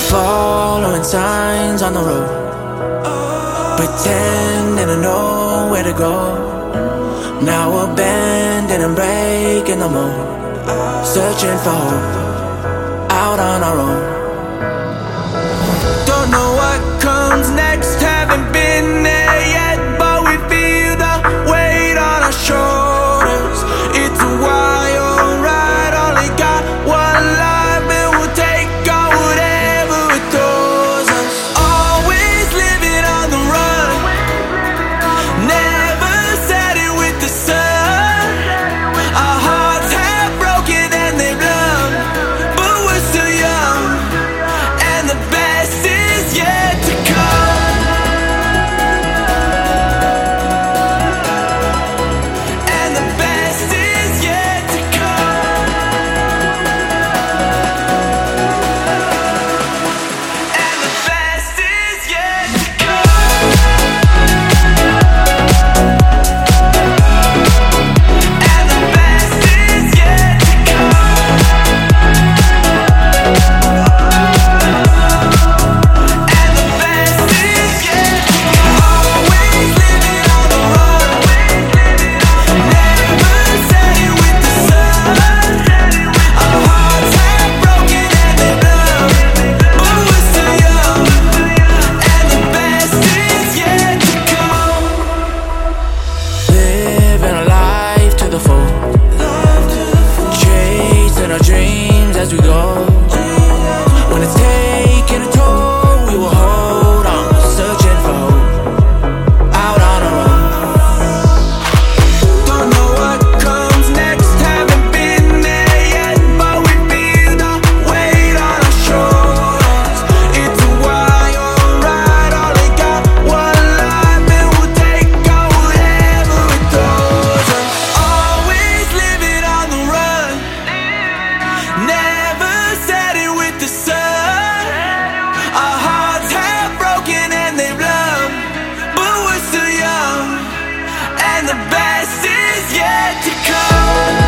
Following signs on the road, pretending I know where to go. Now we're bending and breaking the mold, searching for hope, out on our own. Don't know what comes next, haven't been there yet, but we feel the weight on our shoulders. It's a wild ride, only got one life, and we'll take on whatever it throws us. Always living on the run, never said it with the sun. Our hearts have broken and they've loved, but we're still young, and the best is yet to come. And the best is yet to come. And the best is yet to come. And the best is yet to come. And the best is yet to come. Always living on the run, never said it with the sun. Our hearts have broken and they've loved, but we're still young, and the best is yet to come. Living a life to the full, chasing our dreams as we go. When it's taking a toll, we will hold on, searching for hope, out on our own. Don't know what comes next, haven't been there yet, but we feel the weight on our shoulders. It's a wild ride, only got one life, and we'll take on whatever it throws us. Always living on the run, never said it with the sun. Our hearts have broken and they've loved, but we're still young, and the best is yet to come.